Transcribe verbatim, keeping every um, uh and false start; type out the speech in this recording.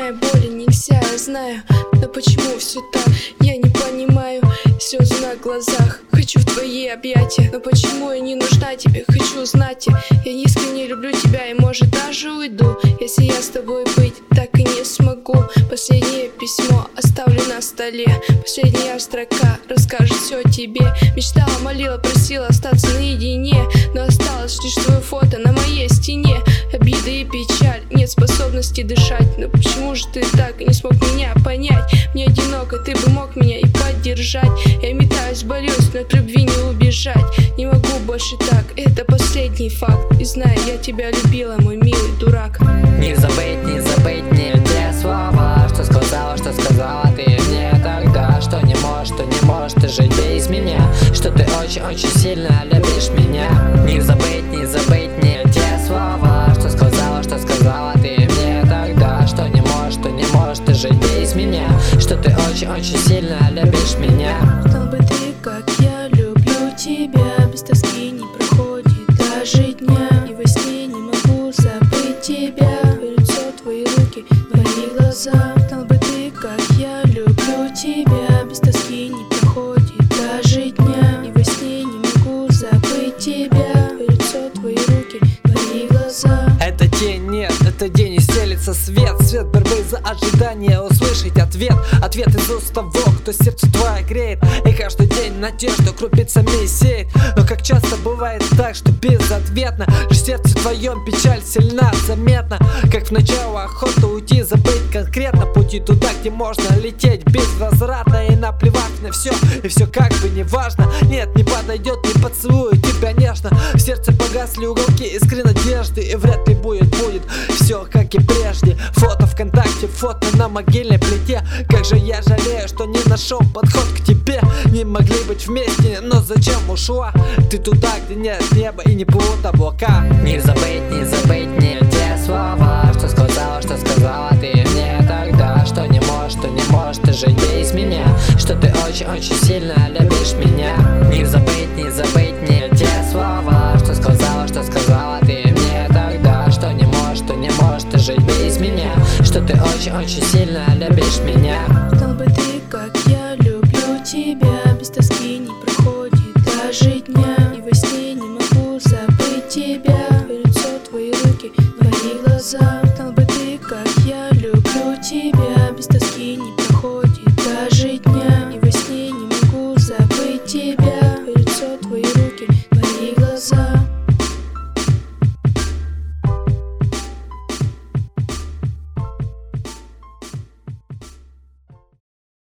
причиняя боли нельзя, я знаю. Но почему все так, я не понимаю. Слезы на глазах, хочу в твои объятия. Но почему я не нужна тебе, хочу знать. Я искренне люблю тебя и может даже уйду, если я с тобой быть так и не смогу. Последнее письмо оставлю на столе, последняя строка расскажет все о тебе. Мечтала, молила, просила остаться наедине, но осталось лишь твое фото на моей стене. Обида и печаль, нет способности дышать. Но почему же ты так и не смог меня понять? Мне одиноко, ты бы мог меня и поддержать. Я метаюсь, борюсь, но от любви не убежать. Не могу больше так, это последний факт. И знаю, я тебя любила, мой милый дурак. Не забыть, не забыть мне те слова, что сказала, что сказала ты мне тогда. Что не можешь, что не можешь ты жить без меня, что ты очень-очень сильно любишь меня. Не забыть, не забыть мне те слова, что сказала, что сказала ты мне тогда. Что не можешь, что не можешь ты жить без меня, что ты очень-очень сильно любишь меня. Знал бы ты, как я люблю тебя, без тоски не проходит даже дня. И во сне не могу забыть тебя, твое лицо, твои руки, твои глаза. Знал бы ты, как я люблю тебя, без тоски не проходит даже дня. И во сне не могу забыть тебя, твое лицо, твои руки, твои глаза. Это день, нет, это день, и стелится свет. Свет борьбы за ожидание, услышать ответ. Ответ из уст того, кто сердце твое греет. И каждый день надежду крупицами сеет. Но как часто бывает так, что безответно лишь в сердце твоем печаль сильна, заметна. Как в начало охота уйти, забыть конкретно пути туда, где можно лететь безвозвратно. И наплевать на все, и все как бы не важно. Нет, не подойдет, не поцелует тебя нежно. В сердце погасли уголки искры надежды, и вряд ли будет, будет все как и прежде. Фото ВКонтакте, фото на могильной плите. Как же я жалею, что не нашел подход к тебе. Не могли быть вместе, но зачем ушла ты туда, где нет неба и не плывут облака? Не забыть, не забыть мне те слова, что сказала, что сказала ты мне тогда. Что не можешь, что не можешь ты жить без меня, что ты очень-очень сильно любишь меня. Не забыть, не забыть мне те слова, что сказала, что сказала ты мне тогда. Что не можешь, что не можешь ты жить без меня, что ты очень-очень сильно любишь меня. Знал бы ты, как я люблю тебя, без тоски не проходит даже дня. И во сне не могу забыть тебя, твое лицо, твои руки, твои глаза. Знал бы